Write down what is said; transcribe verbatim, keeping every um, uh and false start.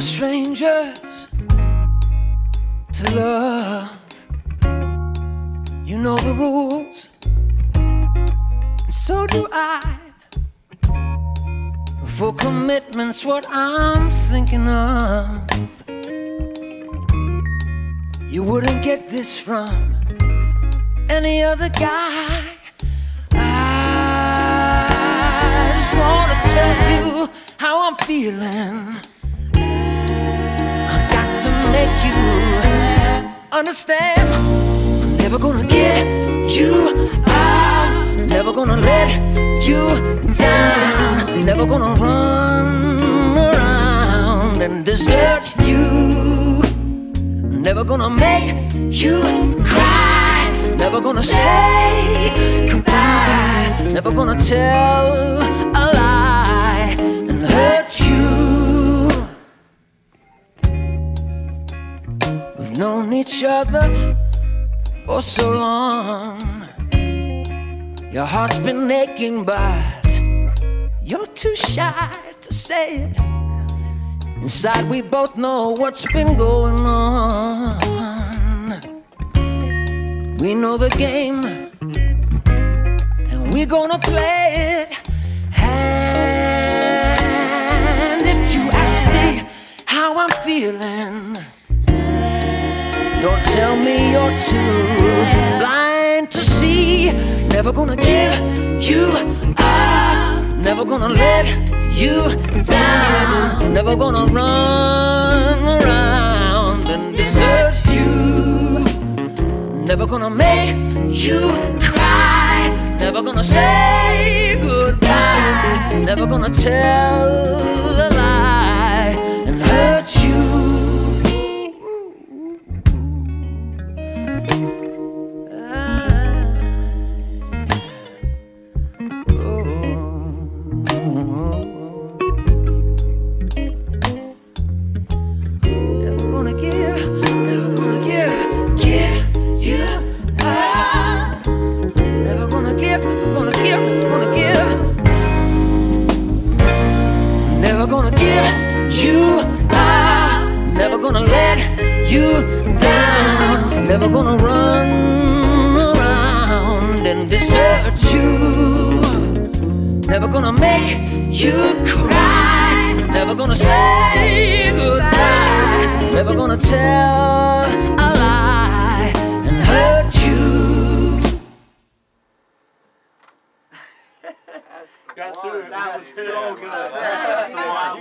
strangers to love. You know the rules, and so do I. For commitment's what I'm thinking of. You wouldn't get this from any other guy. I just wanna tell you how I'm feeling. I got to make you understand. I'm never gonna get you out, never gonna let you down, never gonna run around and desert you, never gonna make you cry, never gonna say goodbye, never gonna tell a lie and hurt you. We've known each other for so long. Your heart's been aching, but you're too shy to say it. Inside we both know what's been going on. We know the game, and we're gonna play it. And if you ask me how I'm feeling, don't tell me you're too blind to see. Never gonna give you up, never gonna let you down, never gonna run around and desert you, never gonna make you cry, never gonna say goodbye, never gonna tell a lie and hurt you. Never gonna run around and desert you, never gonna make you cry, never gonna say goodbye, never gonna tell a lie and hurt you. Got through it. That was so good. That's the one.